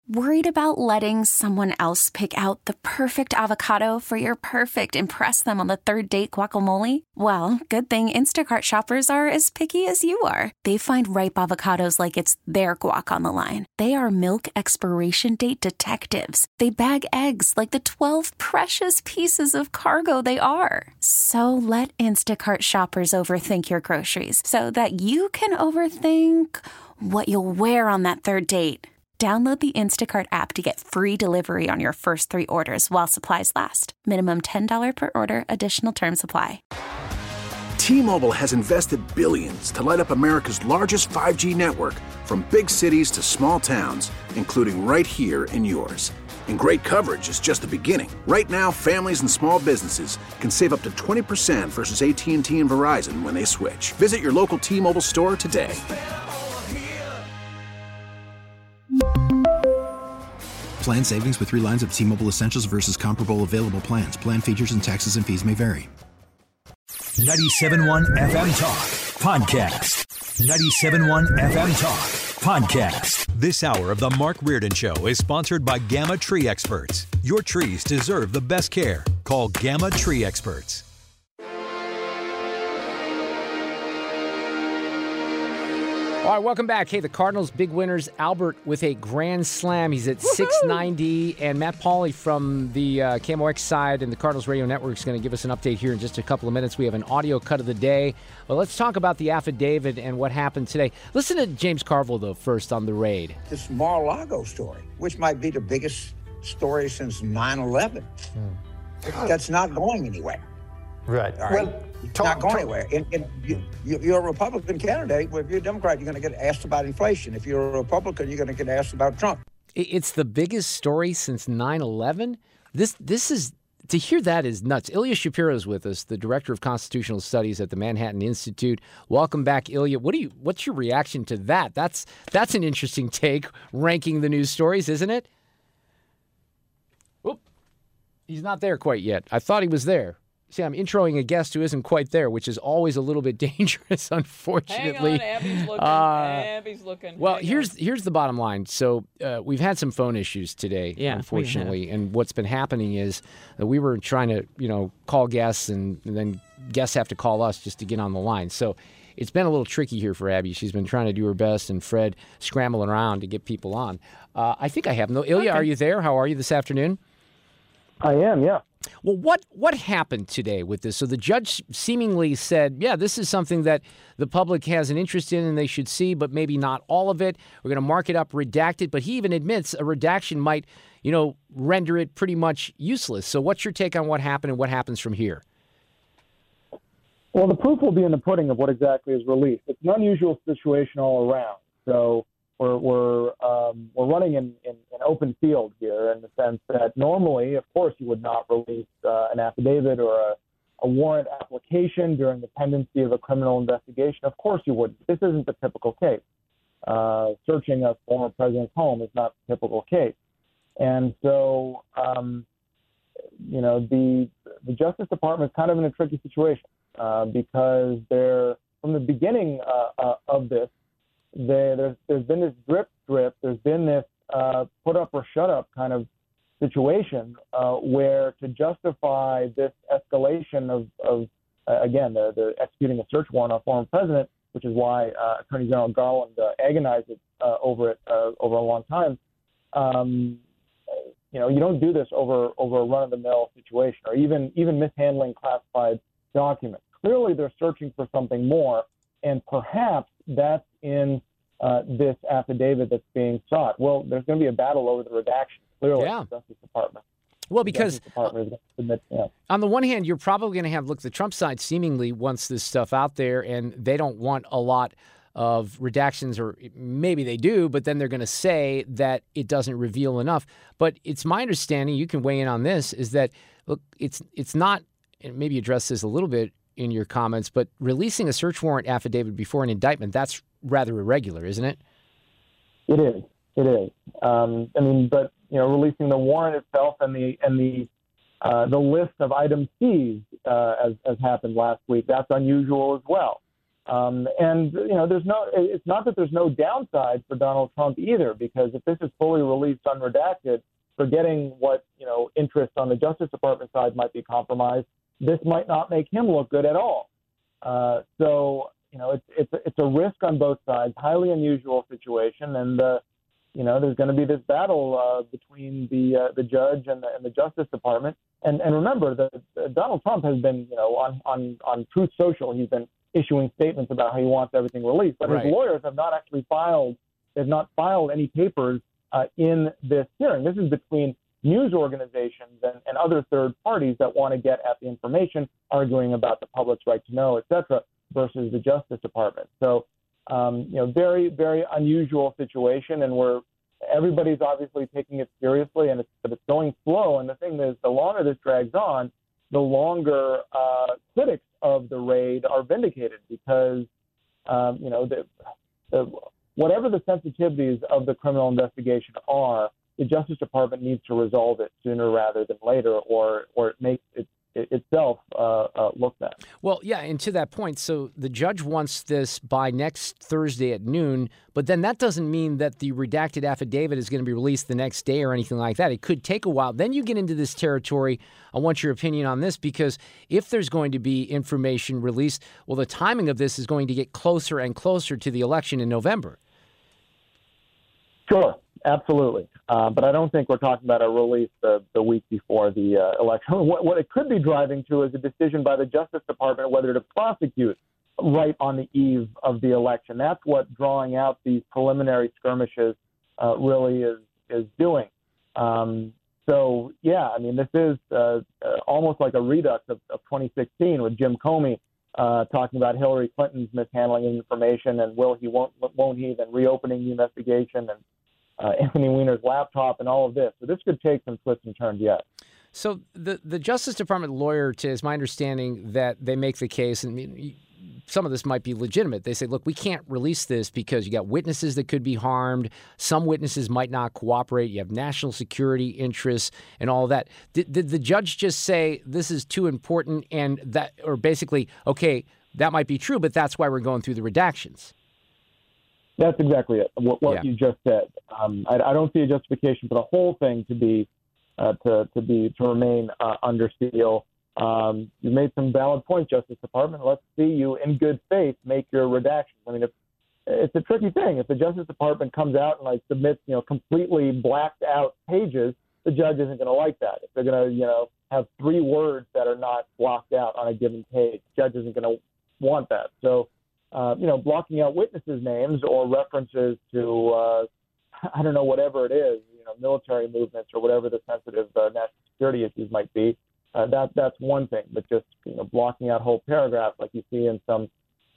Worried about letting someone else pick out the perfect avocado for your perfect impress them on the third date guacamole? Well, good thing Instacart shoppers are as picky as you are. They find ripe avocados like it's their guac on the line. They are milk expiration date detectives. They bag eggs like the 12 precious pieces of cargo they are. So let Instacart shoppers overthink your groceries so that you can overthink what you'll wear on that third date. Download the Instacart app to get free delivery on your first 3 orders while supplies last. Minimum $10 per order. Additional terms apply. T-Mobile has invested billions to light up America's largest 5G network, from big cities to small towns, including right here in yours. And great coverage is just the beginning. Right now, families and small businesses can save up to 20% versus AT&T and Verizon when they switch. Visit your local T-Mobile store today. Plan savings with 3 lines of T-Mobile Essentials versus comparable available plans. Plan features and taxes and fees may vary. 97.1 FM Talk Podcast. 97.1 FM Talk Podcast. This hour of the Mark Reardon Show is sponsored by Gamma Tree Experts. Your trees deserve the best care. Call Gamma Tree Experts. All right, welcome back. Hey, the Cardinals' big winners, Albert with a grand slam. He's at 690, and Matt Pauley from the KMOX side and the Cardinals Radio Network is going to give us an update here in just a couple of minutes. We have an audio cut of the day. Well, let's talk about the affidavit and what happened today. Listen to James Carville, though, first on the raid. This Mar-a-Lago story, which might be the biggest story since 9/11. That's not going anywhere. Right. All right. Well, it's not going anywhere. You're a Republican candidate. Well, if you're a Democrat, you're going to get asked about inflation. If you're a Republican, you're going to get asked about Trump. It's the biggest story since 9/11. This is, to hear that is nuts. Ilya Shapiro is with us, the director of constitutional studies at the Manhattan Institute. Welcome back, Ilya. What's your reaction to that? That's an interesting take, ranking the news stories, isn't it? Oop, he's not there quite yet. I thought he was there. See, I'm introing a guest who isn't quite there, which is always a little bit dangerous, unfortunately. Hang on, Abby's looking. Well, here's the bottom line. So we've had some phone issues today, unfortunately. And what's been happening is that we were trying to, call guests, and then guests have to call us just to get on the line. So it's been a little tricky here for Abby. She's been trying to do her best, and Fred scrambling around to get people on. I think I have no. Ilya, Are you there? How are you this afternoon? I am, yeah. Well, what happened today with this? So the judge seemingly said, yeah, this is something that the public has an interest in and they should see, but maybe not all of it. We're going to mark it up redacted. But he even admits a redaction might, render it pretty much useless. So what's your take on what happened and what happens from here? Well, the proof will be in the pudding of what exactly is released. It's an unusual situation all around. So we're running in open field here, in the sense that normally, of course, you would not release an affidavit or a warrant application during the pendency of a criminal investigation. Of course you wouldn't. This isn't the typical case. Searching a former president's home is not the typical case. And so, the Justice Department is kind of in a tricky situation because from the beginning of this, there's been this drip. There's been this put up or shut up kind of situation where, to justify this escalation of the executing a search warrant on a former president, which is why Attorney General Garland agonized over it over a long time. You don't do this over a run-of-the-mill situation, or even mishandling classified documents. Clearly, they're searching for something more, and perhaps that's in this affidavit that's being sought. Well, there's going to be a battle over the redaction, clearly, in the Justice Department. Well, because on the one hand, you're probably going to have, the Trump side seemingly wants this stuff out there, and they don't want a lot of redactions, or maybe they do, but then they're going to say that it doesn't reveal enough. But it's my understanding, you can weigh in on this, is that, look, it's not, and maybe address this a little bit in your comments, but releasing a search warrant affidavit before an indictment, that's rather irregular, isn't it? It is. But releasing the warrant itself and the list of items seized, as happened last week, that's unusual as well. And it's not that there's no downside for Donald Trump either, because if this is fully released unredacted, forgetting what interest on the Justice Department side might be compromised, this might not make him look good at all. So it's a risk on both sides, highly unusual situation, and there's going to be this battle between the judge and the Justice Department. And remember that Donald Trump has been on Truth Social, he's been issuing statements about how he wants everything released, but his lawyers have not actually filed any papers in this hearing. This is between news organizations and other third parties that want to get at the information, arguing about the public's right to know, et cetera, versus the Justice Department. So, very, very unusual situation, and everybody's obviously taking it seriously, but it's going slow. And the thing is, the longer this drags on, the longer critics of the raid are vindicated, because whatever the sensitivities of the criminal investigation are, the Justice Department needs to resolve it sooner rather than later, or it makes itself look bad. Well, yeah, and to that point, so the judge wants this by next Thursday at noon, but then that doesn't mean that the redacted affidavit is going to be released the next day or anything like that. It could take a while. Then you get into this territory. I want your opinion on this, because if there's going to be information released, well, the timing of this is going to get closer and closer to the election in November. Sure, absolutely. But I don't think we're talking about a release the week before the election. What it could be driving to is a decision by the Justice Department whether to prosecute right on the eve of the election. That's what drawing out these preliminary skirmishes really is doing. So, yeah, I mean, this is almost like a redux of 2016 with Jim Comey talking about Hillary Clinton's mishandling of information and won't he, then reopening the investigation, and Anthony Weiner's laptop and all of this. So this could take some twists and turns yet. So the Justice Department lawyer, is my understanding that they make the case, and some of this might be legitimate. They say, look, we can't release this because you got witnesses that could be harmed. Some witnesses might not cooperate. You have national security interests and all of that. Did the judge just say this is too important, and that, or basically, okay, that might be true, but that's why we're going through the redactions? That's exactly it. What you just said. I don't see a justification for the whole thing to remain under seal. You made some valid points, Justice Department. Let's see you in good faith make your redactions. I mean, it's a tricky thing. If the Justice Department comes out and submits completely blacked out pages, the judge isn't going to like that. If they're going to have 3 words that are not blocked out on a given page, the judge isn't going to want that. So. Blocking out witnesses' names or references to, I don't know, whatever it is, military movements or whatever the sensitive national security issues might be, that's one thing. But just, blocking out whole paragraphs like you see in some,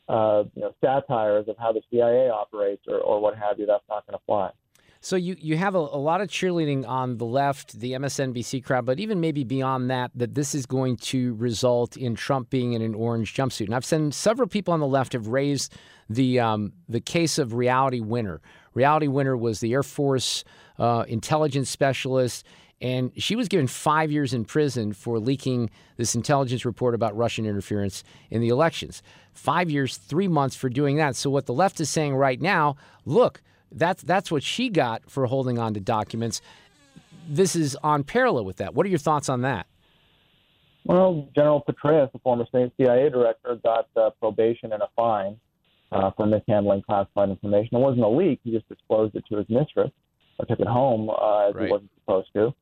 satires of how the CIA operates or what have you, that's not going to fly. So you have a lot of cheerleading on the left, the MSNBC crowd, but even maybe beyond that this is going to result in Trump being in an orange jumpsuit. And I've seen several people on the left have raised the case of Reality Winner. Reality Winner was the Air Force intelligence specialist, and she was given 5 years in prison for leaking this intelligence report about Russian interference in the elections. 5 years, 3 months for doing that. So what the left is saying right now, look, that's what she got for holding on to documents. This is on parallel with that. What are your thoughts on that? Well, General Petraeus, the former CIA director, got probation and a fine for mishandling classified information. It wasn't a leak. He just disclosed it to his mistress or took it home as he wasn't supposed to.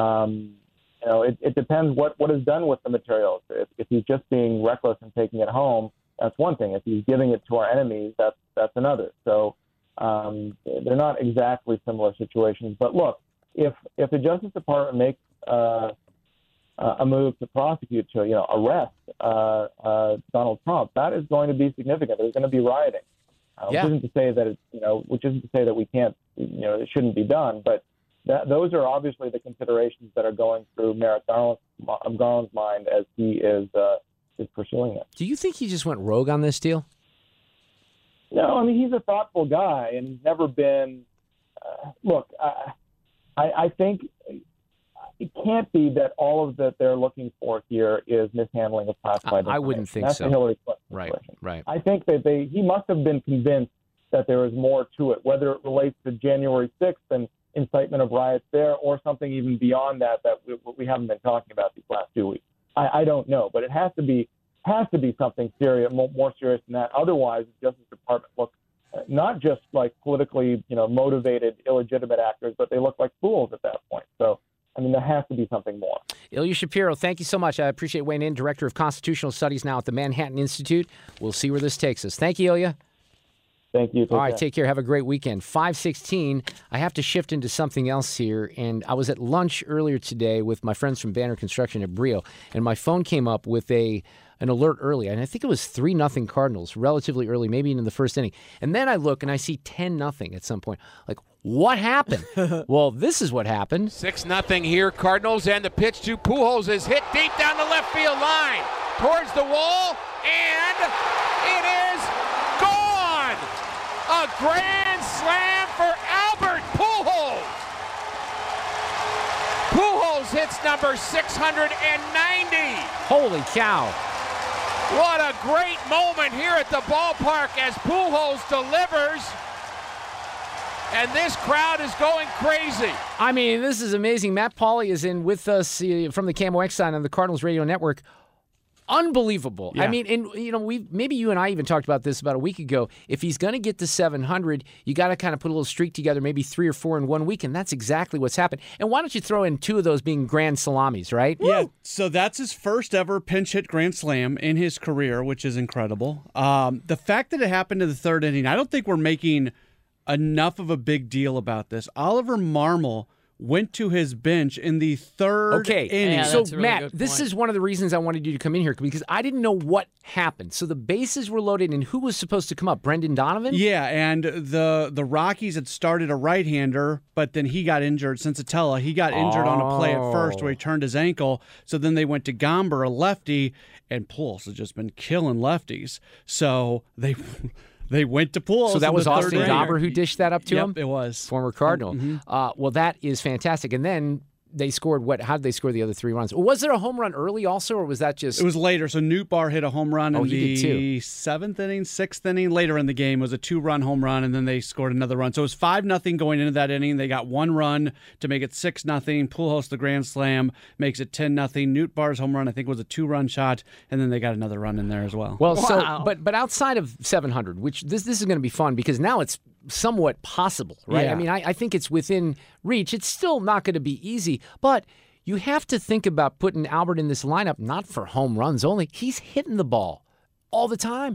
It depends what is done with the materials. If he's just being reckless and taking it home, that's one thing. If he's giving it to our enemies, that's another. So they're not exactly similar situations. But look, if the Justice Department makes a move to prosecute, to arrest Donald Trump, that is going to be significant. There's going to be rioting. Which isn't to say that which isn't to say that we can't, it shouldn't be done. But those are obviously the considerations that are going through Merrick Garland's mind as he is pursuing it. Do you think he just went rogue on this deal? No, I mean, he's a thoughtful guy, and he's never been. Look, I think it can't be that all of that they're looking for here is mishandling of classified information. I wouldn't think that's so. The Hillary situation. Right. I think that he must have been convinced that there is more to it, whether it relates to January 6th and incitement of riots there or something even beyond that we haven't been talking about these last 2 weeks. I don't know, but it has to be something serious, more serious than that. Otherwise, the Justice Department looks not just like politically, motivated, illegitimate actors, but they look like fools at that point. So, I mean, there has to be something more. Ilya Shapiro, thank you so much. I appreciate weighing in, Director of Constitutional Studies now at the Manhattan Institute. We'll see where this takes us. Thank you, Ilya. Thank you. All right, take care. Have a great weekend. 5:16. I have to shift into something else here. And I was at lunch earlier today with my friends from Banner Construction at Brio, and my phone came up with an alert early. And I think it was 3-0 Cardinals, relatively early, maybe even in the first inning. And then I look and I see 10-0 at some point. Like, what happened? Well, this is what happened. 6-0 here, Cardinals, and the pitch to Pujols is hit deep down the left field line, towards the wall, and it is gone! A grand slam for Albert Pujols! Pujols hits number 690. Holy cow. What a great moment here at the ballpark as Pujols delivers. And this crowd is going crazy. I mean, this is amazing. Matt Pauley is in with us from the Camo X sign on the Cardinals Radio Network. Unbelievable. Yeah. I mean, and maybe you and I even talked about this about a week ago. If he's going to get to 700, you got to kind of put a little streak together, maybe 3 or 4 in 1 week, and that's exactly what's happened. And why don't you throw in 2 of those being grand salamis, right? Yeah, so that's his first ever pinch hit grand slam in his career, which is incredible. The fact that it happened in the 3rd inning, I don't think we're making enough of a big deal about this. Oliver Marmol went to his bench in the 3rd inning. Yeah, so, Matt, this is one of the reasons I wanted you to come in here, because I didn't know what happened. So the bases were loaded, and who was supposed to come up? Brendan Donovan? Yeah, and the Rockies had started a right-hander, but then he got injured. Sensatella, he got injured on a play at first where he turned his ankle. So then they went to Gomber, a lefty, and Pujols has just been killing lefties. So they went to Pujols. So that was Austin Gomber who dished that up to him? Yep, it was. Former Cardinal. Mm-hmm. Well, that is fantastic. And then they scored how did they score the other 3 runs? Was there a home run early also, or was that just... It was later. So Nootbaar hit a home run in the 7th inning, 6th inning. Later in the game, it was a 2-run home run, and then they scored another run. So it was 5-0 going into that inning. They got 1 run to make it 6-0. Pujols, the grand slam, makes it 10-0. Nootbaar's home run, I think, was a 2-run shot, and then they got another run in there as well. Well, so but outside of 700, which this is going to be fun because now it's somewhat possible, right? Yeah. I mean, I think it's within reach. It's still not going to be easy, but you have to think about putting Albert in this lineup, not for home runs only. He's hitting the ball all the time.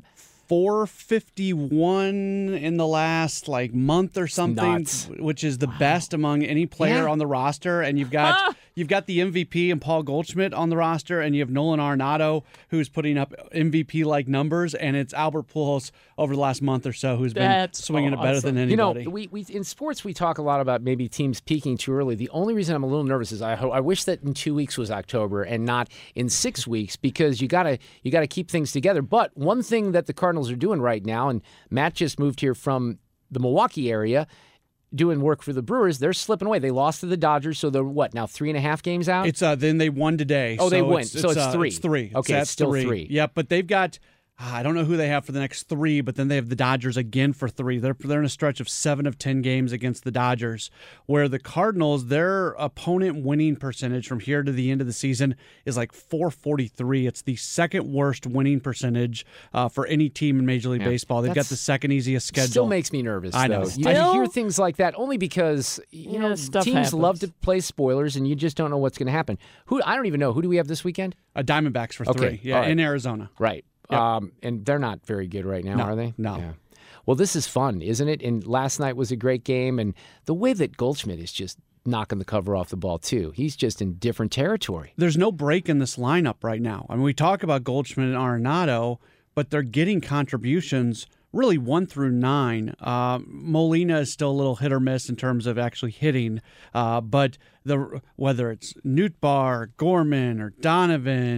451 in the last month or something, which is the best among any player on the roster. And you've got the MVP and Paul Goldschmidt on the roster, and you have Nolan Arenado who's putting up MVP-like numbers, and it's Albert Pujols over the last month or so who's been swinging it better than anybody. We in sports we talk a lot about maybe teams peaking too early. The only reason I'm a little nervous is I wish that in 2 weeks was October and not in 6 weeks, because you gotta keep things together. But one thing that the Cardinals are doing right now, and Matt just moved here from the Milwaukee area doing work for the Brewers, they're slipping away. They lost to the Dodgers, so they're now 3.5 games out? It's then they won today. Oh, they win. So it's 3. It's 3. Okay, it's still 3. Yep, but they've got I don't know who they have for the next 3, but then they have the Dodgers again for 3. They're in a stretch of 7 of 10 games against the Dodgers, where the Cardinals, their opponent winning percentage from here to the end of the season is like .443. It's the second worst winning percentage for any team in Major League Baseball. They've got the second easiest schedule. Still makes me nervous. I know. I hear things like that only because teams happens. love to play spoilers, and you just don't know what's going to happen. I don't even know. Who do we have this weekend? Diamondbacks for 3. Yeah, right. in Arizona. Right. Yep. And they're not very good right now, are they? No. Yeah. Well, this is fun, isn't it? And last night was a great game, and the way that Goldschmidt is just knocking the cover off the ball, too. He's just in different territory. There's no break in this lineup right now. I mean, we talk about Goldschmidt and Arenado, but they're getting contributions really 1 through 9. Molina is still a little hit or miss in terms of actually hitting, but whether it's Nootbaar, Gorman, or Donovan,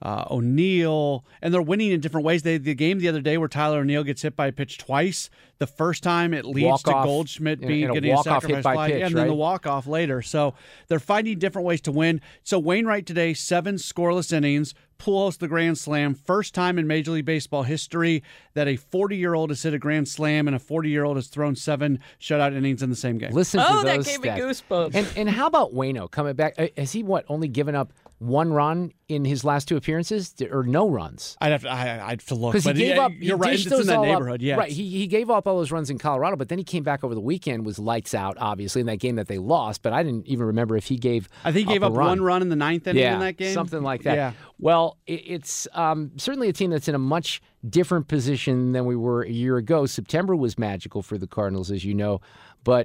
O'Neal, and they're winning in different ways. The game the other day where Tyler O'Neal gets hit by a pitch twice, the first time it leads to Goldschmidt getting a sacrifice fly, and then the walk-off later. So they're finding different ways to win. So Wainwright today, 7 scoreless innings, Pujols the grand slam. First time in Major League Baseball history that a 40-year-old has hit a grand slam and a 40-year-old has thrown 7 shutout innings in the same game. Listen to those that gave me goosebumps. And how about Waino coming back? Has he, only given up 1 run in his last 2 appearances, or no runs? I'd have to look. Because he gave up. You're right. It's in that neighborhood. Yeah. Right. He gave up all those runs in Colorado, but then he came back over the weekend, was lights out, obviously, in that game that they lost. But I didn't even remember if he gave. I think he gave up 1 run in the 9th inning in that game. Something like that. Yeah. Well, it's certainly a team that's in a much different position than we were a year ago. September was magical for the Cardinals, as you know, but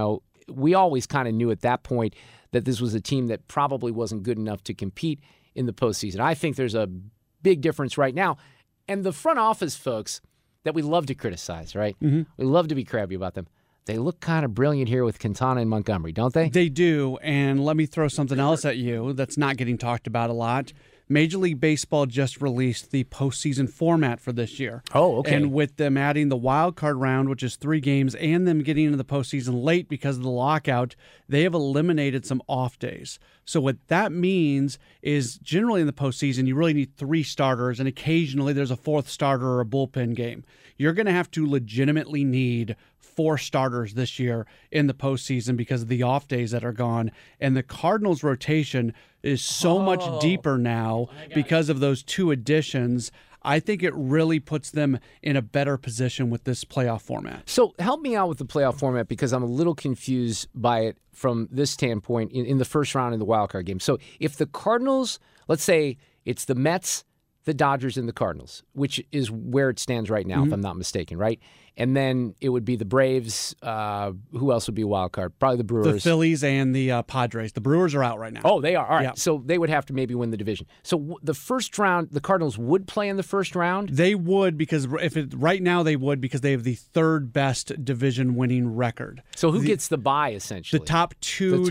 we always kind of knew at that point that this was a team that probably wasn't good enough to compete in the postseason. I think there's a big difference right now. And the front office folks that we love to criticize, right? Mm-hmm. We love to be crabby about them. They look kind of brilliant here with Quintana and Montgomery, don't they? They do. And let me throw something else at you that's not getting talked about a lot. Major League Baseball just released the postseason format for this year. Oh, okay. And with them adding the wild card round, which is 3 games, and them getting into the postseason late because of the lockout, they have eliminated some off days. So what that means is generally in the postseason, you really need 3 starters, and occasionally there's a 4th starter or a bullpen game. You're going to have to legitimately need 4 starters this year in the postseason because of the off days that are gone. And the Cardinals' rotation is so much deeper now because of those 2 additions. I think it really puts them in a better position with this playoff format. So help me out with the playoff format, because I'm a little confused by it from this standpoint in the first round in the wild card game. So if the Cardinals, let's say it's the Mets, the Dodgers, and the Cardinals, which is where it stands right now, if I'm not mistaken, right? And then it would be the Braves. Who else would be a wild card? Probably the Brewers. The Phillies and the Padres. The Brewers are out right now. Oh, they are. All right. Yeah. So they would have to maybe win the division. So the first round, the Cardinals would play in the first round? They would, because right now they would, because they have the 3rd best division winning record. So who gets the bye, essentially? The top two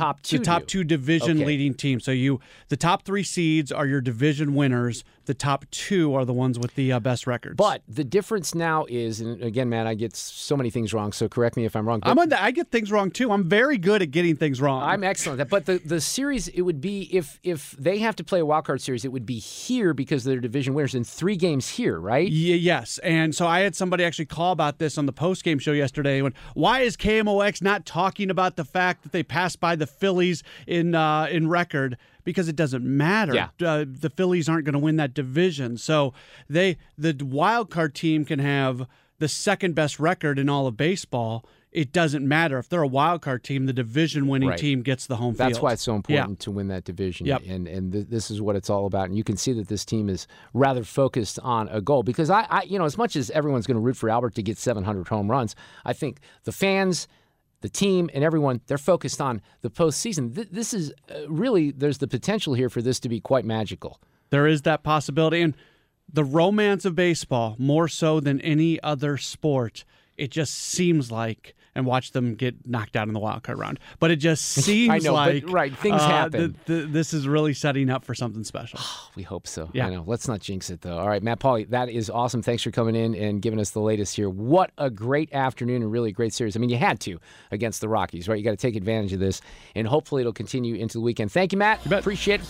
division leading teams. So the top 3 seeds are your division winners. The top 2 are the ones with the best records. But the difference now is, and again, man, I get so many things wrong, so correct me if I'm wrong. I get things wrong, too. I'm very good at getting things wrong. I'm excellent. But the series, it would be, if they have to play a wild card series, it would be here because they're division winners in 3 games here, right? Yes. And so I had somebody actually call about this on the post-game show yesterday. Why is KMOX not talking about the fact that they passed by the Phillies in record? Because it doesn't matter. Yeah. The Phillies aren't going to win that division. So the wild card team can have the 2nd best record in all of baseball. It doesn't matter. If they're a wild card team, the division winning team gets the home field. That's why it's so important to win that division. Yep. And this is what it's all about. And you can see that this team is rather focused on a goal. Because I as much as everyone's going to root for Albert to get 700 home runs, I think the fans, the team, and everyone, they're focused on the postseason. This is really, there's the potential here for this to be quite magical. There is that possibility. And the romance of baseball, more so than any other sport, it just seems like, and watch them get knocked out in the wild card round, but it just seems I know, like but, things happen. This is really setting up for something special. We hope so. Yeah. I know. Let's not jinx it, though. All right, Matt Pauley, that is awesome. Thanks for coming in and giving us the latest here. What a great afternoon and really a great series. I mean, you had to against the Rockies, right? You got to take advantage of this, and hopefully it'll continue into the weekend. Thank you, Matt. You bet. Appreciate it.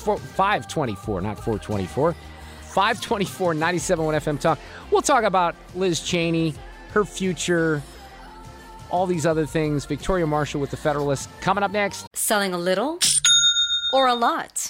524, not 424. 524, 97.1 FM Talk. We'll talk about Liz Cheney, her future, all these other things. Victoria Marshall with the Federalist coming up next. Selling a little or a lot?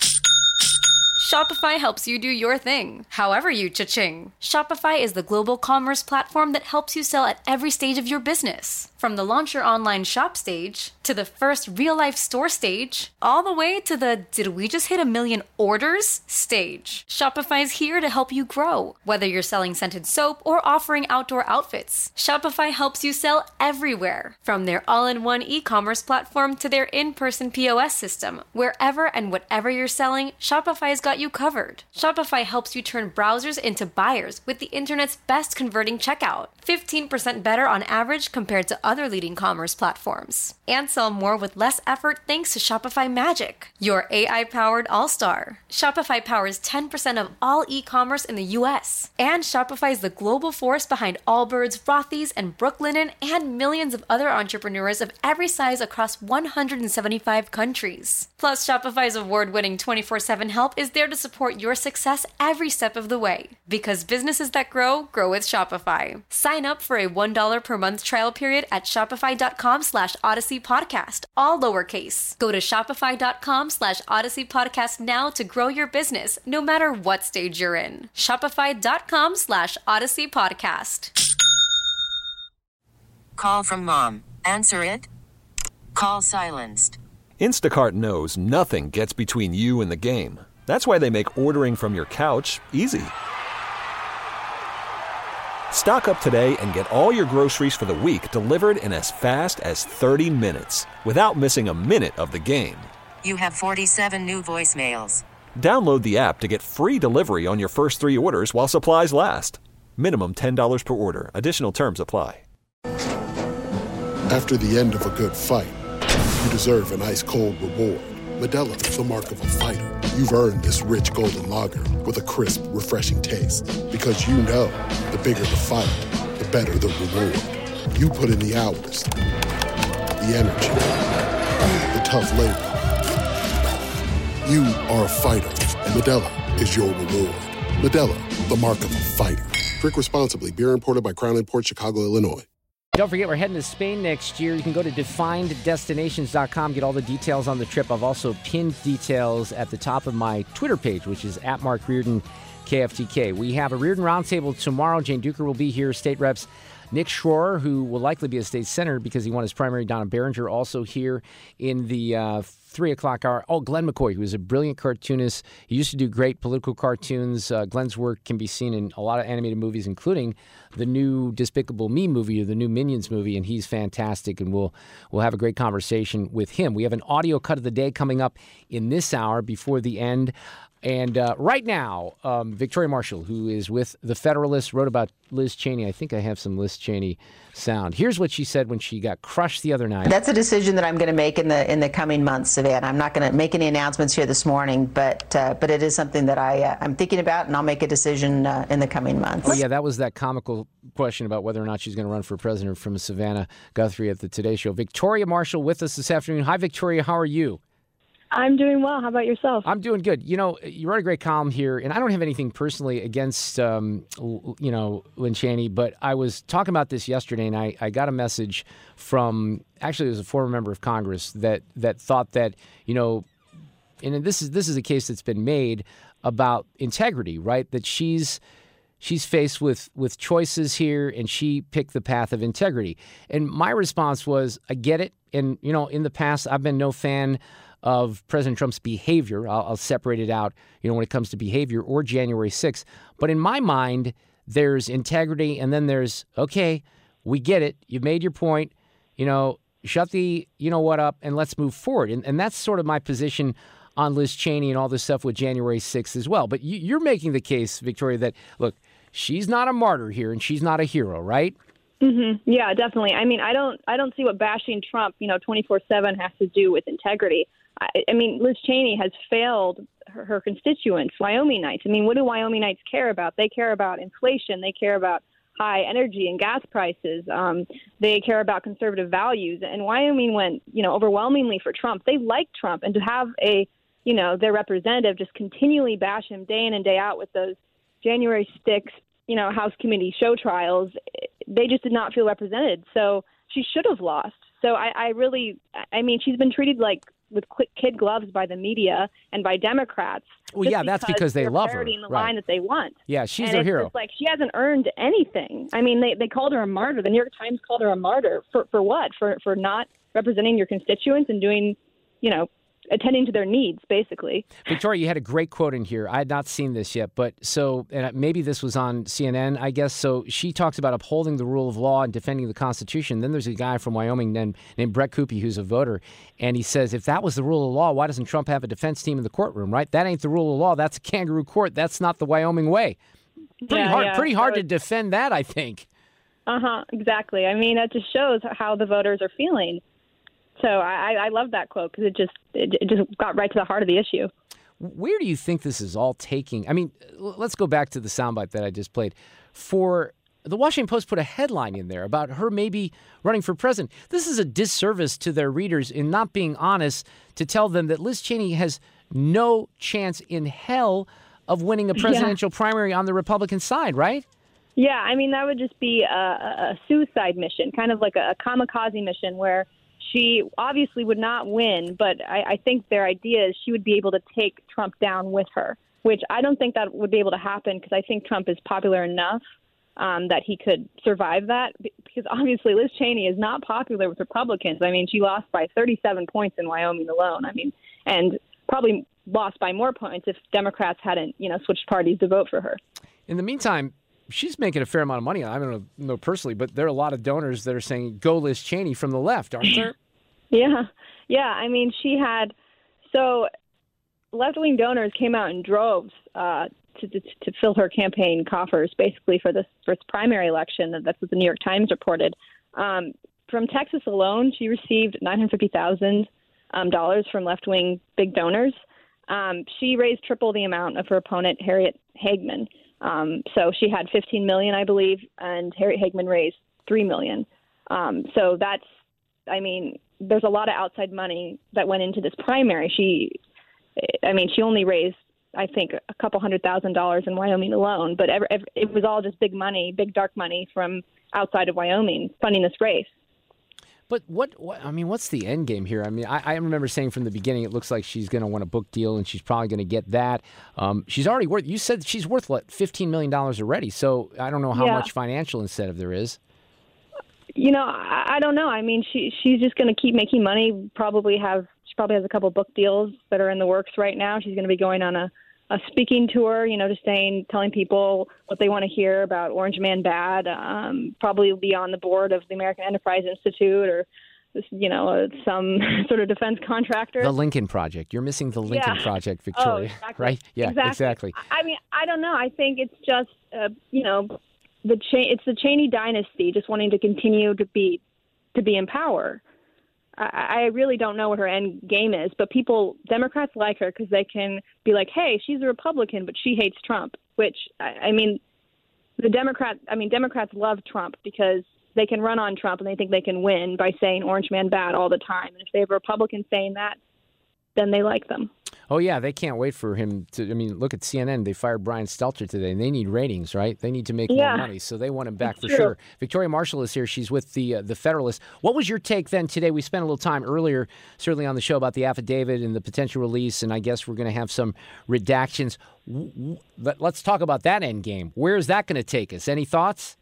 Shopify helps you do your thing, however you cha-ching. Shopify is the global commerce platform that helps you sell at every stage of your business. From the launch your online shop stage, to the first real-life store stage, all the way to the did we just hit 1 million orders stage. Shopify's here to help you grow. Whether you're selling scented soap or offering outdoor outfits, Shopify helps you sell everywhere. From their all-in-one e-commerce platform to their in-person POS system, wherever and whatever you're selling, Shopify's got you covered. Shopify helps you turn browsers into buyers with the internet's best converting checkout. 15% better on average compared to other leading commerce platforms. And sell more with less effort thanks to Shopify Magic, your AI-powered all-star. Shopify powers 10% of all e-commerce in the U.S. And Shopify is the global force behind Allbirds, Rothy's, and Brooklinen, and millions of other entrepreneurs of every size across 175 countries. Plus, Shopify's award-winning 24/7 help is there to support your success every step of the way. Because businesses that grow with Shopify. Sign up for a $1 per month trial period at shopify.com/Odyssey Podcast, all lowercase. Go to shopify.com/Odyssey Podcast now to grow your business, no matter what stage you're in. Shopify.com/Odyssey Podcast. Call from mom. Answer it. Call silenced. Instacart knows nothing gets between you and the game. That's why they make ordering from your couch easy. Stock up today and get all your groceries for the week delivered in as fast as 30 minutes without missing a minute of the game. You have 47 new voicemails. Download the app to get free delivery on your first 3 orders while supplies last. Minimum $10 per order. Additional terms apply. After the end of a good fight, you deserve an ice-cold reward. Modelo is the mark of a fighter. You've earned this rich golden lager with a crisp, refreshing taste. Because you know, the bigger the fight, the better the reward. You put in the hours, the energy, the tough labor. You are a fighter, and Modelo is your reward. Modelo, the mark of a fighter. Drink responsibly. Beer imported by Crown Imports, Chicago, Illinois. Don't forget, we're heading to Spain next year. You can go to defineddestinations.com, get all the details on the trip. I've also pinned details at the top of my Twitter page, which is at Mark Reardon, KFTK. We have a Reardon Roundtable tomorrow. Jane Duker will be here. State Reps Nick Schroer, who will likely be a state senator because he won his primary. Donna Behringer also here in the 3 o'clock hour. Oh, Glenn McCoy, who is a brilliant cartoonist. He used to do great political cartoons. Glenn's work can be seen in a lot of animated movies, including the new Despicable Me movie or the new Minions movie, and he's fantastic, and we'll have a great conversation with him. We have an audio cut of the day coming up in this hour before the end. And right now, Victoria Marshall, who is with The Federalist, wrote about Liz Cheney. I think I have some Liz Cheney sound. Here's what she said when she got crushed the other night. That's a decision that I'm going to make in the coming months, Savannah. I'm not going to make any announcements here this morning, but it is something that I'm thinking about, and I'll make a decision in the coming months. Oh, yeah, that was that comical question about whether or not she's going to run for president from Savannah Guthrie at the Today Show. Victoria Marshall with us this afternoon. Hi, Victoria. How are you? I'm doing well. How about yourself? I'm doing good. You know, you wrote a great column here, and I don't have anything personally against, Lynn Cheney, but I was talking about this yesterday, and I got a message from, actually, it was a former member of Congress that thought that, and this is a case that's been made about integrity, right? That she's faced with choices here, and she picked the path of integrity. And my response was, I get it. And, in the past, I've been no fan of President Trump's behavior. I'll separate it out, when it comes to behavior or January 6th. But in my mind, there's integrity, and then there's, okay, we get it. You've made your point. Shut the what up, and let's move forward. And that's sort of my position on Liz Cheney and all this stuff with January 6th as well. But you're making the case, Victoria, that, look, she's not a martyr here, and she's not a hero, right? Mm-hmm. Yeah, definitely. I mean, I don't see what bashing Trump, 24/7 has to do with integrity. I mean, Liz Cheney has failed her constituents, Wyomingites. I mean, what do Wyomingites care about? They care about inflation. They care about high energy and gas prices. They care about conservative values. And Wyoming went, overwhelmingly for Trump. They like Trump. And to have their representative just continually bash him day in and day out with those January 6th, House committee show trials, they just did not feel represented. So she should have lost. So I mean, she's been treated like with kid gloves by the media and by Democrats. Well, yeah, that's because they love her. The line that they want. Yeah, she's their hero. It's like she hasn't earned anything. I mean, they called her a martyr. The New York Times called her a martyr for what? For not representing your constituents and doing, attending to their needs, basically. Victoria, you had a great quote in here. I had not seen this yet, but and maybe this was on CNN, I guess. So she talks about upholding the rule of law and defending the Constitution. Then there's a guy from Wyoming named Brett Coopey, who's a voter, and he says, if that was the rule of law, why doesn't Trump have a defense team in the courtroom, right? That ain't the rule of law. That's a kangaroo court. That's not the Wyoming way. Pretty hard to defend that, I think. Exactly. I mean, that just shows how the voters are feeling. So I love that quote because it just got right to the heart of the issue. Where do you think this is all taking? I mean, let's go back to the soundbite that I just played. The Washington Post put a headline in there about her maybe running for president. This is a disservice to their readers in not being honest to tell them that Liz Cheney has no chance in hell of winning a presidential primary on the Republican side, right? Yeah, I mean, that would just be a suicide mission, kind of like a kamikaze mission where she obviously would not win, but I think their idea is she would be able to take Trump down with her, which I don't think that would be able to happen because I think Trump is popular enough that he could survive that, because obviously Liz Cheney is not popular with Republicans. I mean, she lost by 37 points in Wyoming alone. I mean, and probably lost by more points if Democrats hadn't, switched parties to vote for her. In the meantime, she's making a fair amount of money. I don't know personally, but there are a lot of donors that are saying, go Liz Cheney from the left, aren't there? Yeah. I mean, so left-wing donors came out in droves to fill her campaign coffers, basically for this primary election. That's what the New York Times reported. From Texas alone, she received $950,000 from left-wing big donors. She raised triple the amount of her opponent, Harriet Hageman. So she had $15 million, I believe, and Harriet Hageman raised $3 million. So there's a lot of outside money that went into this primary. She only raised, I think, a couple $100,000 in Wyoming alone, but it was all just big money, big dark money from outside of Wyoming funding this race. But what's the end game here? I mean, I remember saying from the beginning, it looks like she's going to want a book deal, and she's probably going to get that. She's already worth. You said she's worth $15 million already. So I don't know how much financial incentive there is. I don't know. I mean, she's just going to keep making money. She probably has a couple book deals that are in the works right now. She's going to be going on a speaking tour, just telling people what they want to hear about Orange Man Bad. Probably be on the board of the American Enterprise Institute or, some sort of defense contractor. The Lincoln Project. You're missing the Lincoln Project, Victoria. Oh, exactly. Right? Yeah, exactly. I mean, I don't know. I think it's just, it's the Cheney dynasty just wanting to continue to be in power. I really don't know what her end game is, but Democrats like her because they can be like, hey, she's a Republican, but she hates Trump, which, Democrats love Trump because they can run on Trump and they think they can win by saying Orange Man Bad all the time. And if they have a Republican saying that, then they like them. Oh, yeah, they can't wait for him to. I mean, look at CNN. They fired Brian Stelter today, and they need ratings, right? They need to make more money, so they want him back for sure. Victoria Marshall is here. She's with the Federalist. What was your take then today? We spent a little time earlier, certainly on the show, about the affidavit and the potential release, and I guess we're going to have some redactions. Let's talk about that end game. Where is that going to take us? Any thoughts?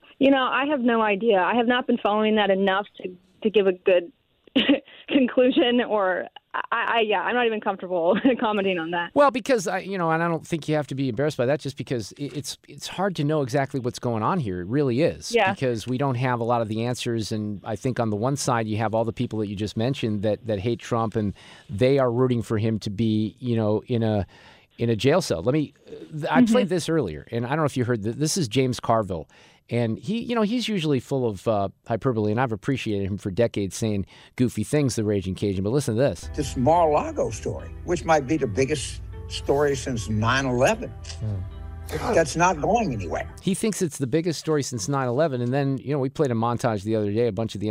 I have no idea. I have not been following that enough to give a good conclusion, or I'm not even comfortable commenting on that. Well, because and I don't think you have to be embarrassed by that, just because it's hard to know exactly what's going on here. It really is, because we don't have a lot of the answers. And I think on the one side you have all the people that you just mentioned that hate Trump, and they are rooting for him to be in a jail cell. I played this earlier, and I don't know if you heard this is James Carville. And he's usually full of hyperbole, and I've appreciated him for decades saying goofy things, the Raging Cajun. But listen to this. This Mar-a-Lago story, which might be the biggest story since 9/11. That's not going anywhere. He thinks it's the biggest story since 9/11. And then, we played a montage the other day, a bunch of the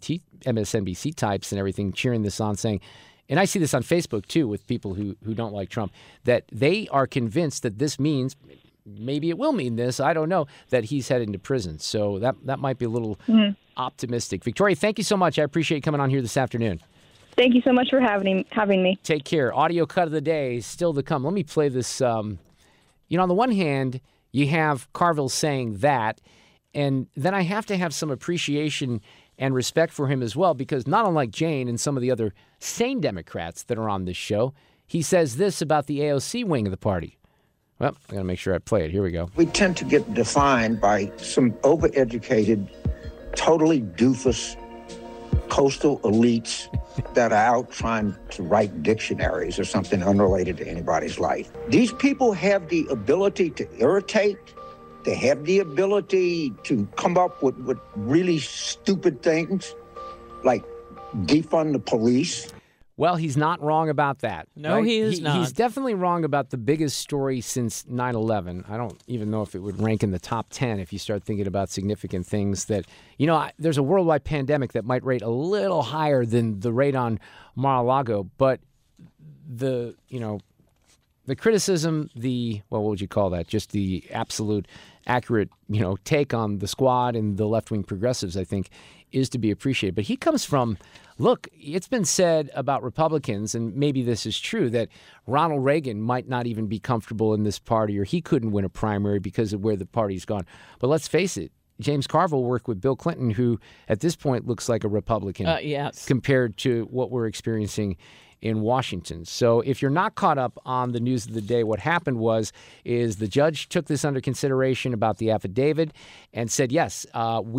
MSNBC types and everything cheering this on, saying, and I see this on Facebook, too, with people who don't like Trump, that they are convinced that this means, maybe it will mean this, I don't know, that he's headed into prison. So that might be a little optimistic. Victoria, thank you so much. I appreciate you coming on here this afternoon. Thank you so much for having me. Take care. Audio cut of the day is still to come. Let me play this. On the one hand, you have Carville saying that, and then I have to have some appreciation and respect for him as well, because not unlike Jane and some of the other sane Democrats that are on this show, he says this about the AOC wing of the party. Well, I got to make sure I play it. Here we go. We tend to get defined by some overeducated, totally doofus coastal elites that are out trying to write dictionaries or something unrelated to anybody's life. These people have the ability to irritate. they have the ability to come up with really stupid things, like defund the police? Well, he's not wrong about that. No, he is not. He's definitely wrong about the biggest story since 9/11. I don't even know if it would rank in the top 10 if you start thinking about significant things that, there's a worldwide pandemic that might rate a little higher than the rate on Mar-a-Lago. But the criticism, what would you call that? Just the absolute accurate, take on the squad and the left-wing progressives, I think, is to be appreciated. But he comes from, look, it's been said about Republicans, and maybe this is true, that Ronald Reagan might not even be comfortable in this party, or he couldn't win a primary because of where the party's gone. But let's face it, James Carville worked with Bill Clinton, who at this point looks like a Republican compared to what we're experiencing in Washington. So if you're not caught up on the news of the day, what happened is the judge took this under consideration about the affidavit and said, yes,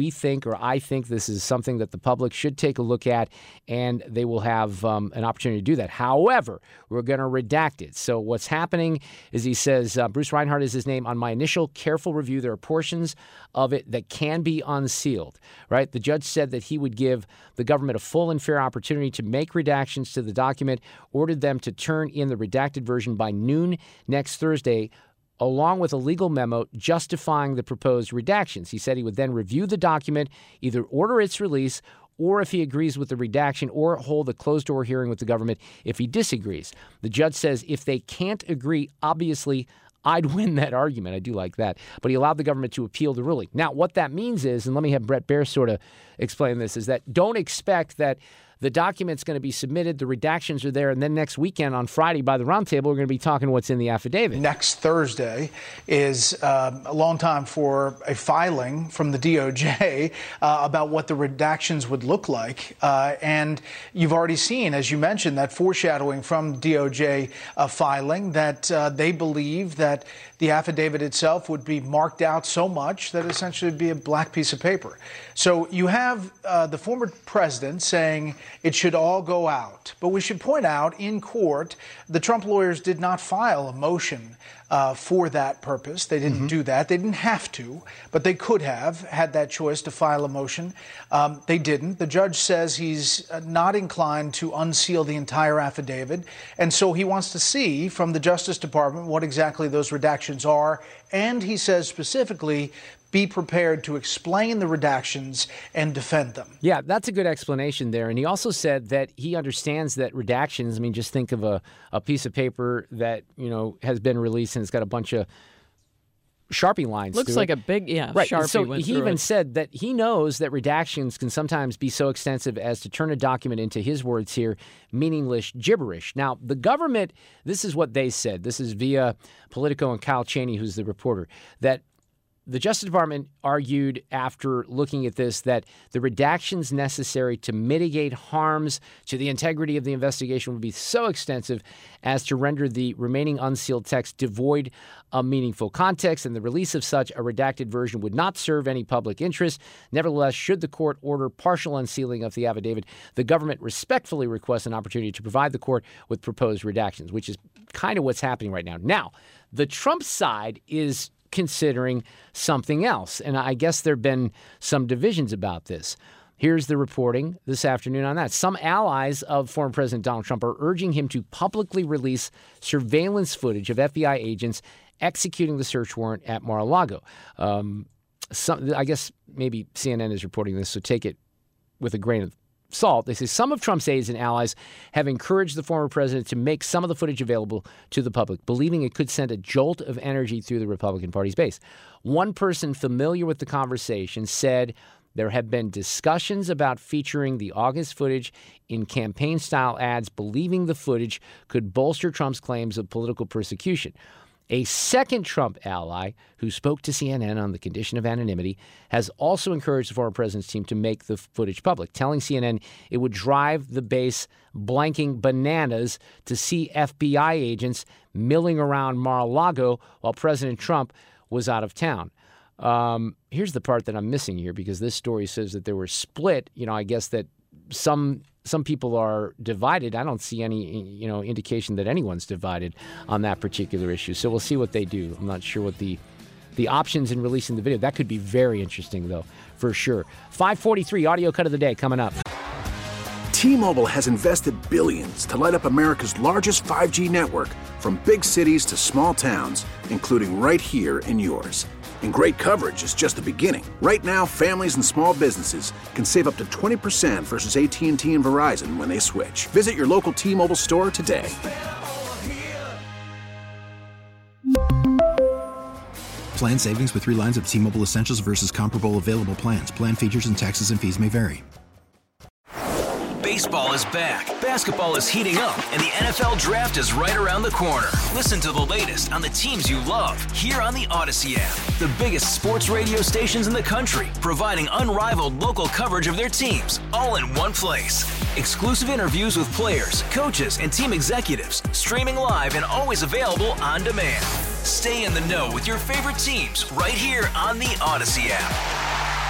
I think this is something that the public should take a look at, and they will have an opportunity to do that. However, we're going to redact it. So what's happening is he says, Bruce Reinhardt is his name. On my initial careful review, there are portions of it that can be unsealed, right? The judge said that he would give the government a full and fair opportunity to make redactions to the document, ordered them to turn in the redacted version by noon next Thursday, along with a legal memo justifying the proposed redactions. He said he would then review the document, either order its release, or if he agrees with the redaction, or hold a closed-door hearing with the government if he disagrees. The judge says if they can't agree, obviously, I'd win that argument. I do like that. But he allowed the government to appeal the ruling. Now, what that means is, and let me have Brett Baer sort of explain this, is that don't expect that the document's going to be submitted, the redactions are there, and then next weekend on Friday by the roundtable, we're going to be talking what's in the affidavit. Next Thursday is a long time for a filing from the DOJ about what the redactions would look like. And you've already seen, as you mentioned, that foreshadowing from DOJ filing that they believe that the affidavit itself would be marked out so much that essentially it'd be a black piece of paper. So you have the former president saying it should all go out. But we should point out in court, the Trump lawyers did not file a motion for that purpose. They didn't do that. They didn't have to, but they could have had that choice to file a motion. They didn't. The judge says he's not inclined to unseal the entire affidavit, and so he wants to see from the Justice Department what exactly those redactions are, and he says specifically, be prepared to explain the redactions and defend them. Yeah, that's a good explanation there. And he also said that he understands that redactions, just think of a piece of paper that, has been released and it's got a bunch of Sharpie lines. Looks like a big, right. Sharpie. So went he through even it. said that he knows that redactions can sometimes be so extensive as to turn a document into, his words here, meaningless gibberish. Now, the government, this is what they said. This is via Politico and Kyle Cheney, who's the reporter, that the Justice Department argued after looking at this that the redactions necessary to mitigate harms to the integrity of the investigation would be so extensive as to render the remaining unsealed text devoid of meaningful context, and the release of such a redacted version would not serve any public interest. Nevertheless, should the court order partial unsealing of the affidavit, the government respectfully requests an opportunity to provide the court with proposed redactions, which is kind of what's happening right now. Now, the Trump side is considering something else. And I guess there have been some divisions about this. Here's the reporting this afternoon on that. Some allies of former President Donald Trump are urging him to publicly release surveillance footage of FBI agents executing the search warrant at Mar-a-Lago. I guess maybe CNN is reporting this, so take it with a grain of salt. They say some of Trump's aides and allies have encouraged the former president to make some of the footage available to the public, believing it could send a jolt of energy through the Republican Party's base. One person familiar with the conversation said there have been discussions about featuring the August footage in campaign-style ads, believing the footage could bolster Trump's claims of political persecution. A second Trump ally who spoke to CNN on the condition of anonymity has also encouraged the former president's team to make the footage public, telling CNN it would drive the base blanking bananas to see FBI agents milling around Mar-a-Lago while President Trump was out of town. Here's the part that I'm missing here, because this story says that they were split. I guess that some people are divided. I don't see any, indication that anyone's divided on that particular issue. So we'll see what they do. I'm not sure what the the options in releasing the video. That could be very interesting, though, for sure. 5:43, audio cut of the day coming up. T-Mobile has invested billions to light up America's largest 5G network, from big cities to small towns, including right here in yours. And great coverage is just the beginning. Right now, families and small businesses can save up to 20% versus AT&T and Verizon when they switch. Visit your local T-Mobile store today. Plan savings with 3 lines of T-Mobile Essentials versus comparable available plans. Plan features and taxes and fees may vary. Baseball is back, basketball is heating up, and the NFL Draft is right around the corner. Listen to the latest on the teams you love here on the Odyssey app. The biggest sports radio stations in the country, providing unrivaled local coverage of their teams, all in one place. Exclusive interviews with players, coaches, and team executives, streaming live and always available on demand. Stay in the know with your favorite teams right here on the Odyssey app.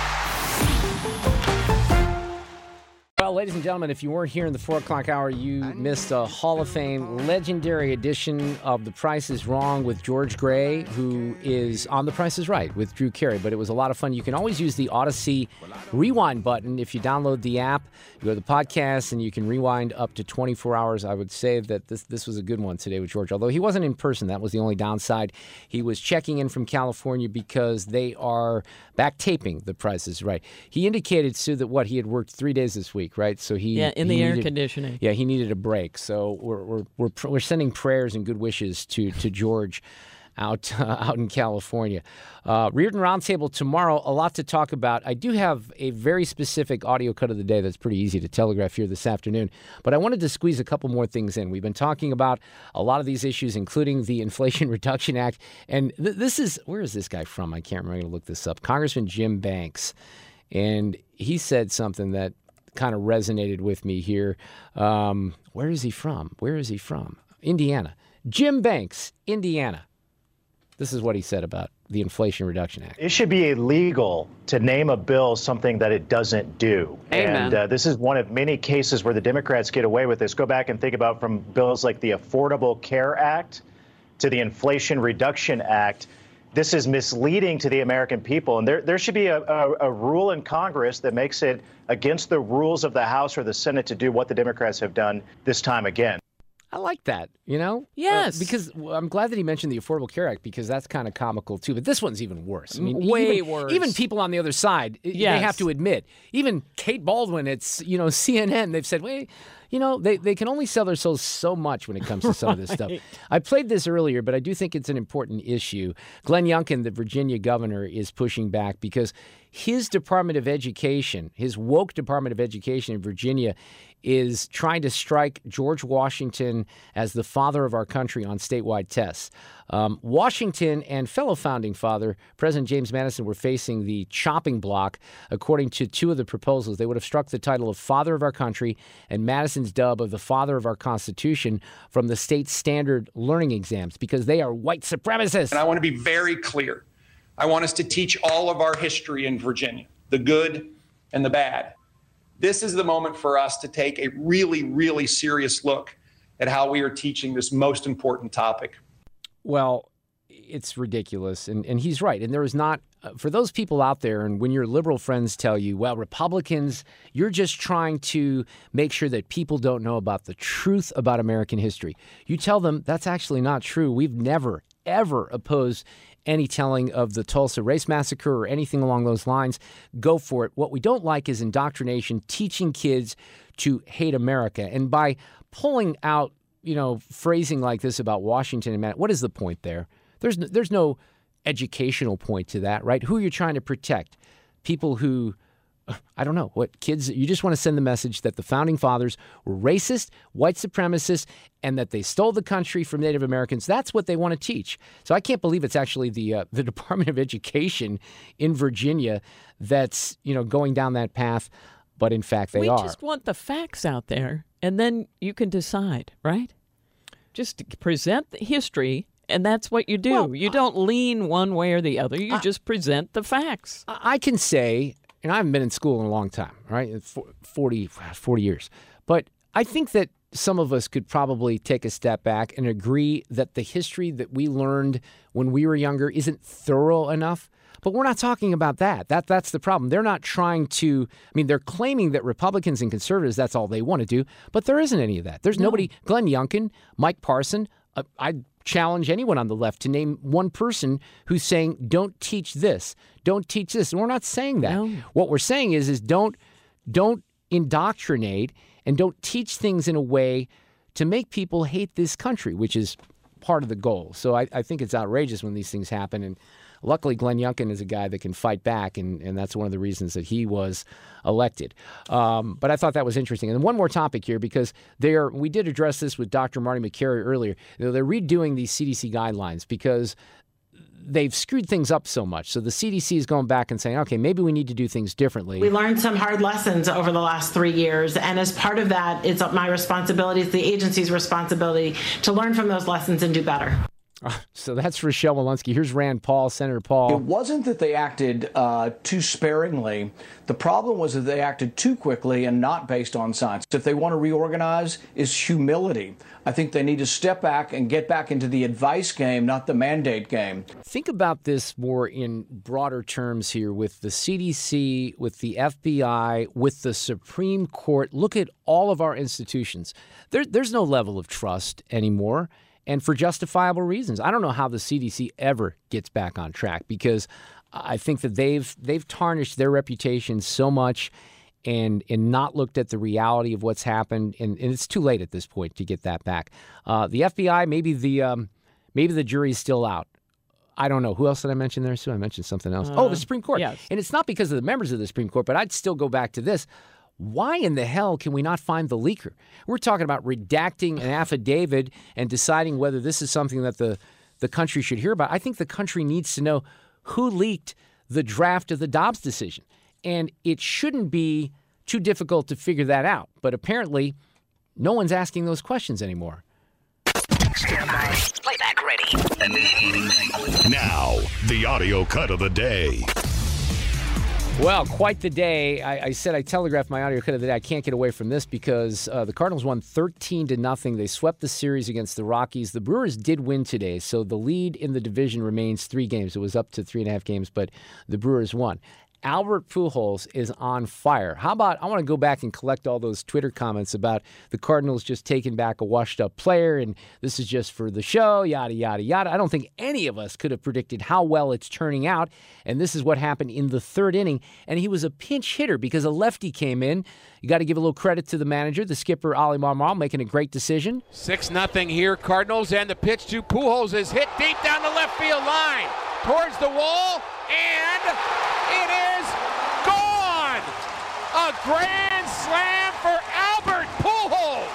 Well, ladies and gentlemen, if you weren't here in the 4 o'clock hour, you missed a Hall of Fame legendary edition of The Price is Wrong with George Gray, who is on The Price is Right with Drew Carey. But it was a lot of fun. You can always use the Odyssey rewind button if you download the app. You go to the podcast, and you can rewind up to 24 hours. I would say that this was a good one today with George, although he wasn't in person. That was the only downside. He was checking in from California because they are back taping The Price is Right. He indicated, Sue, that he had worked 3 days this week, right? So he in the air conditioning. Yeah, he needed a break. So we're sending prayers and good wishes to George out in California. Reardon Roundtable tomorrow. A lot to talk about. I do have a very specific audio cut of the day that's pretty easy to telegraph here this afternoon. But I wanted to squeeze a couple more things in. We've been talking about a lot of these issues, including the Inflation Reduction Act. And this is, where is this guy from? I can't remember. I'm going to look this up. Congressman Jim Banks. And he said something that kind of resonated with me here. Where is he from? Indiana. Jim Banks, Indiana. This is what he said about the Inflation Reduction Act. It should be illegal to name a bill something that it doesn't do. Amen. And this is one of many cases where the Democrats get away with this. Go back and think about from bills like the Affordable Care Act to the Inflation Reduction Act. This is misleading to the American people. And there should be a rule in Congress that makes it against the rules of the House or the Senate to do what the Democrats have done this time again. I like that, Yes. because I'm glad that he mentioned the Affordable Care Act, because that's kind of comical, too. But this one's even worse. I mean, way worse. Even people on the other side, they have to admit, even Kate Baldwin, it's, CNN, they've said, wait, they can only sell their souls so much when it comes to some of this stuff. I played this earlier, but I do think it's an important issue. Glenn Youngkin, the Virginia governor, is pushing back because his Department of Education, his woke Department of Education in Virginia, is trying to strike George Washington as the father of our country on statewide tests. Washington and fellow founding father, President James Madison, were facing the chopping block. According to 2 of the proposals, they would have struck the title of Father of Our Country and Madison's dub of the Father of Our Constitution from the state standard learning exams because they are white supremacists. And I want to be very clear. I want us to teach all of our history in Virginia, the good and the bad. This is the moment for us to take a really, really serious look at how we are teaching this most important topic. Well, it's ridiculous, and he's right. And there is not, for those people out there, and when your liberal friends tell you, well, Republicans, you're just trying to make sure that people don't know about the truth about American history. You tell them that's actually not true. We've never, ever opposed any telling of the Tulsa Race Massacre or anything along those lines. Go for it. What we don't like is indoctrination, teaching kids to hate America. And by pulling out, phrasing like this about Washington and Madison, what is the point there? There's no educational point to that, right? Who are you trying to protect? People who, I don't know, what kids, you just want to send the message that the founding fathers were racist, white supremacists, and that they stole the country from Native Americans. That's what they want to teach. So I can't believe it's actually the Department of Education in Virginia that's, going down that path. But in fact, they are. We just want the facts out there, and then you can decide, right? Just present the history, and that's what you do. Well, you don't lean one way or the other. You just present the facts. I can say, and I haven't been in school in a long time, right? 40 years. But I think that some of us could probably take a step back and agree that the history that we learned when we were younger isn't thorough enough. But we're not talking about that. That's the problem. They're not trying to, they're claiming that Republicans and conservatives, that's all they want to do, but there isn't any of that. There's nobody, Glenn Youngkin, Mike Parson, I'd challenge anyone on the left to name one person who's saying, don't teach this, don't teach this. And we're not saying that. No. What we're saying is don't indoctrinate and don't teach things in a way to make people hate this country, which is part of the goal. So I think it's outrageous when these things happen. And luckily, Glenn Youngkin is a guy that can fight back, and that's one of the reasons that he was elected. But I thought that was interesting. And one more topic here, because we did address this with Dr. Marty Makary earlier. They're redoing these CDC guidelines because they've screwed things up so much. So the CDC is going back and saying, okay, maybe we need to do things differently. We learned some hard lessons over the last 3 years. And as part of that, it's my responsibility, it's the agency's responsibility to learn from those lessons and do better. So that's Rochelle Walensky. Here's Rand Paul, Senator Paul. It wasn't that they acted too sparingly. The problem was that they acted too quickly and not based on science. If they want to reorganize, it's humility. I think they need to step back and get back into the advice game, not the mandate game. Think about this more in broader terms here with the CDC, with the FBI, with the Supreme Court. Look at all of our institutions. There's no level of trust anymore. And for justifiable reasons. I don't know how the CDC ever gets back on track, because I think that they've tarnished their reputation so much and not looked at the reality of what's happened. And it's too late at this point to get that back. The FBI, maybe the jury's still out. I don't know. Who else did I mention there, Sue? I mentioned something else. The Supreme Court. Yes. And it's not because of the members of the Supreme Court, but I'd still go back to this. Why in the hell can we not find the leaker? We're talking about redacting an affidavit and deciding whether this is something that the country should hear about. I think the country needs to know who leaked the draft of the Dobbs decision. And it shouldn't be too difficult to figure that out. But apparently, no one's asking those questions anymore. Stand by. Playback ready. Now, the audio cut of the day. Well, quite the day. I said I telegraphed my audio cut of the day. I can't get away from this because the Cardinals won 13-0. They swept the series against the Rockies. The Brewers did win today, so the lead in the division remains 3 games. It was up to 3.5 games, but the Brewers won. Albert Pujols is on fire. How about, I want to go back and collect all those Twitter comments about the Cardinals just taking back a washed-up player, and this is just for the show, yada, yada, yada. I don't think any of us could have predicted how well it's turning out, and this is what happened in the 3rd inning, and he was a pinch hitter because a lefty came in. You got to give a little credit to the manager, the skipper, Ali Marmol, making a great decision. 6-0 here, Cardinals, and the pitch to Pujols is hit deep down the left field line, towards the wall, and it is gone! A grand slam for Albert Pujols!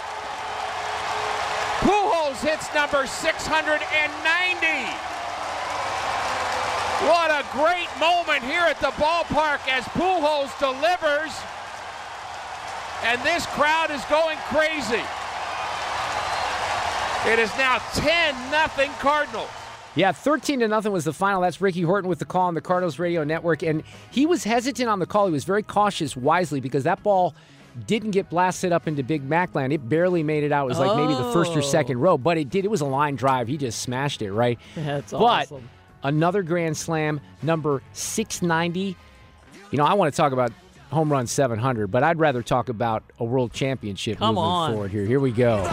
Pujols hits number 690. What a great moment here at the ballpark as Pujols delivers. And this crowd is going crazy. It is now 10-0 Cardinals. Yeah, 13-0 was the final. That's Ricky Horton with the call on the Cardinals Radio Network. And he was hesitant on the call. He was very cautious, wisely, because that ball didn't get blasted up into Big Mac land. It barely made it out. It was like maybe the first or second row, but it did. It was a line drive. He just smashed it, right? That's awesome. But another grand slam, number 690. You know, I want to talk about home run 700, but I'd rather talk about a world championship moving forward here. Here we go.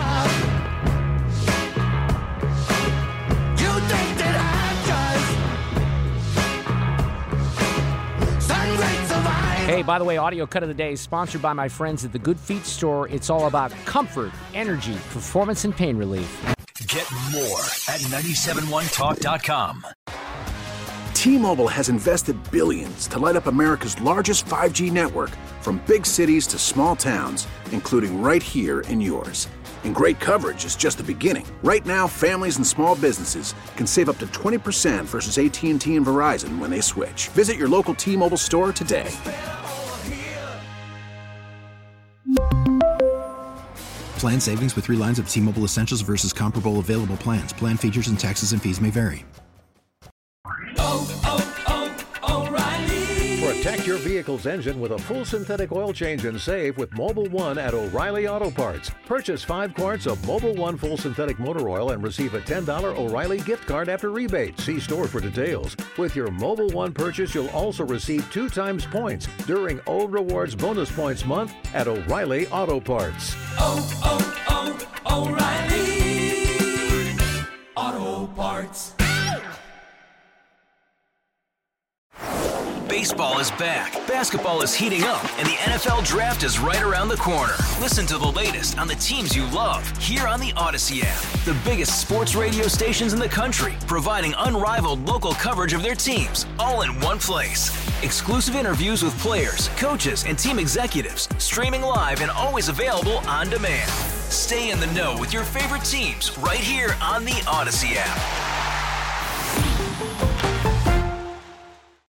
Hey, by the way, audio cut of the day is sponsored by my friends at the Good Feet store. It's all about comfort, energy, performance, and pain relief. Get more at 971talk.com. T-Mobile has invested billions to light up America's largest 5G network, from big cities to small towns, including right here in yours. And great coverage is just the beginning. Right now, families and small businesses can save up to 20% versus AT&T and Verizon when they switch. Visit your local T-Mobile store today. Plan savings with 3 lines of T-Mobile Essentials versus comparable available plans. Plan features and taxes and fees may vary. O'Reilly. Protect your vehicle's engine with a full synthetic oil change and save with Mobil 1 at O'Reilly Auto Parts. Purchase 5 quarts of Mobil 1 full synthetic motor oil and receive a $10 O'Reilly gift card after rebate. See store for details. With your Mobil 1 purchase, you'll also receive 2 times points during Old Rewards Bonus Points Month at O'Reilly Auto Parts. O'Reilly Auto Parts. Baseball is back, basketball is heating up, and the NFL Draft is right around the corner. Listen to the latest on the teams you love here on the Odyssey app. The biggest sports radio stations in the country, providing unrivaled local coverage of their teams, all in one place. Exclusive interviews with players, coaches, and team executives, streaming live and always available on demand. Stay in the know with your favorite teams right here on the Odyssey app.